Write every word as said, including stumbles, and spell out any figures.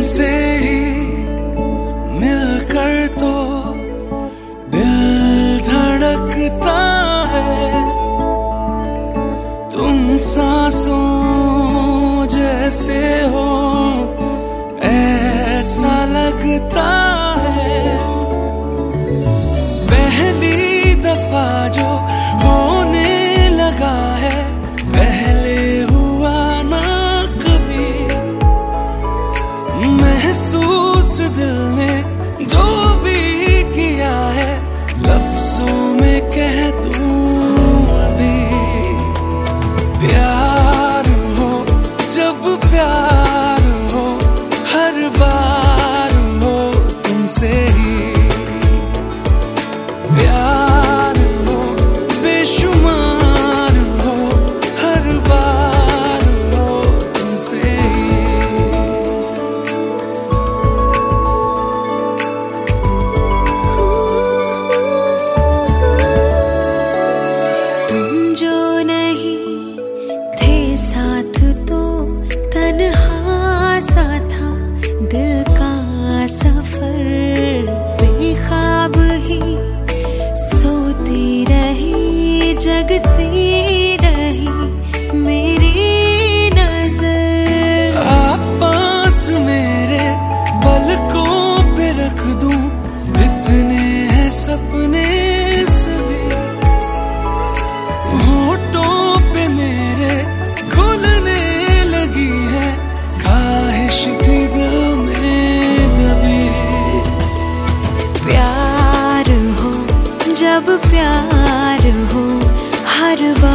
तुमसे ही मिलकर तो दिल धड़कता है। तुम सांसों जैसे हो ऐसा लगता है। पहली दफा जो होने लगा है, पहले हुआ ना कभी। महसूस दिल ने जो भी किया है, लफ्जों में कह दूं अभी। प्यार हो जब प्यार हो, हर बार हो तुमसे ही। प्यार हो बेशुमार हो, हर बार हो तुमसे ही। तुम जो नहीं थे साथ तो तन्हा सा था दिल का सफर। बेख्वाब ही सोती रही, जगती रही मेरी नजर। आप पास मेरे पलकों पे रख दूं जितने हैं सपने सभी। होठों पे मेरे खुलने लगी है, ख्वाहिश थी दिल में दबी। प्यार हो जब प्यार हो, हर बार